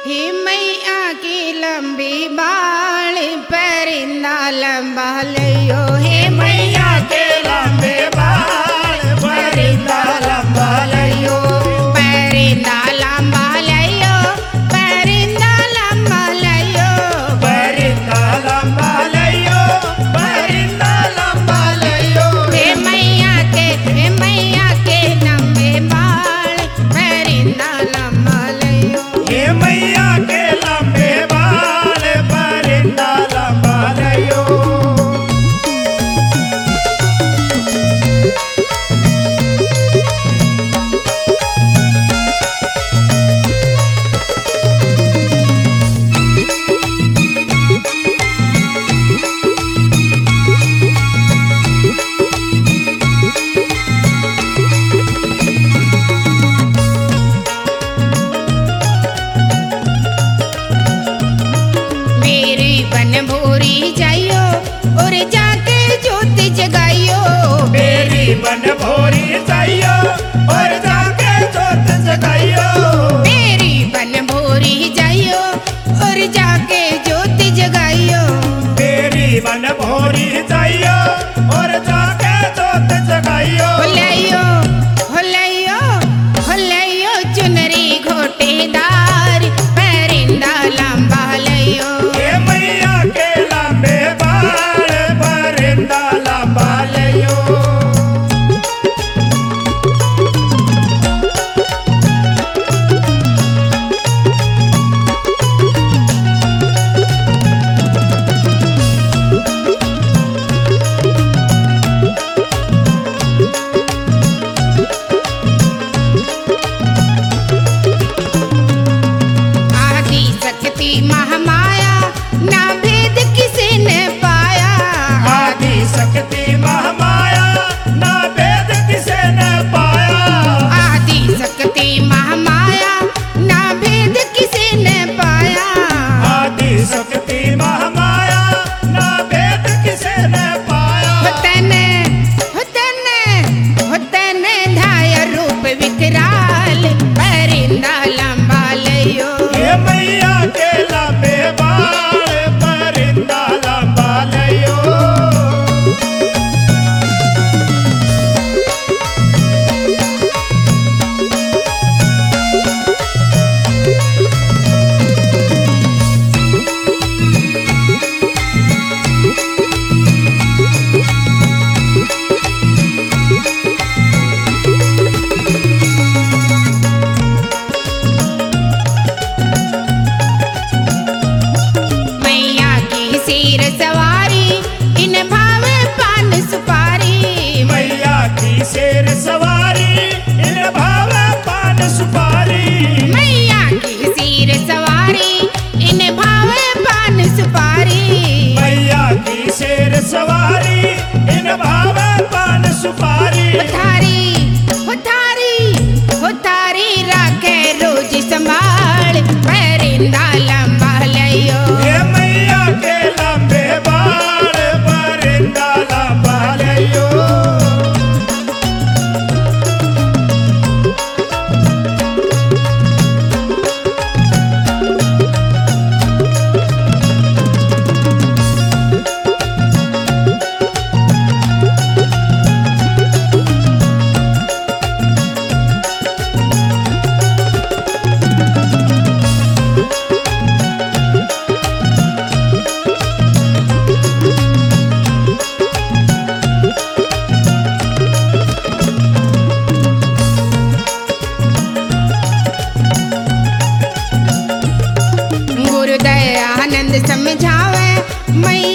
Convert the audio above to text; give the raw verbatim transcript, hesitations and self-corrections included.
हे मैया की लंबी बाल परिंदा लंबा लियो। हे मैया के लंबे बाल परिंदा लंबा लियो। परिंदा लंबा लियो, परिंदा लंबा लियो, परिंदा लंबा लियो, परिंदा लंबा लियो। हे मैया के हे मैया के लंबे बाल परिंदा लंबा लियो। हे मैया के लंबे बाल परिंदा लंबा लियो। मेरी बन भोरी जाइयो और जाके ज्योत जगाइयो। मेरी बन भोरी जाइयो और जाके जोत जगाइयो। मेरी बन भोरी जाइयो और जाके ज्योत जगाइयो। मेरी बन भोरी जाइयो और जाके जोत जगाइयो। हो लइयो हो लइयो हो लइयो चुनरी घोटेदार परिंदा लंबा लइयो। हे मैया के लंबे बाल परिंदा लंबा लियो। आदि शक्ति महामाया ना भेद किसी ने पाया। आदि शक्ति महामाया ना भेद किसे न पाया। आदि शक्ति महामाया ना भेद किसी ने पाया। आदि शक्ति महामाया ना भेद किसे न पाया। होतने होतने होतने धाय रूप विकराल परिंदा लंबा लियो। हे मैया के लंबे बाल परिंदा लंबा लियो। मैया की सिर सवारी इन भावे पान सुपारी। मैया की शेर सवारी इन भावे पान सुपारी। मैया की सिर सवारी इन भावे पान सुपारी। मैया की शेर सवारी इन भावे पान सुपारी। थारी हो थारी हो थारी राखे रोज संभाल परिंदा लंबा लियो। हे मैया के लंबे बाल परिंदा लंबा लियो। गुरु दयानंद समझावे मैया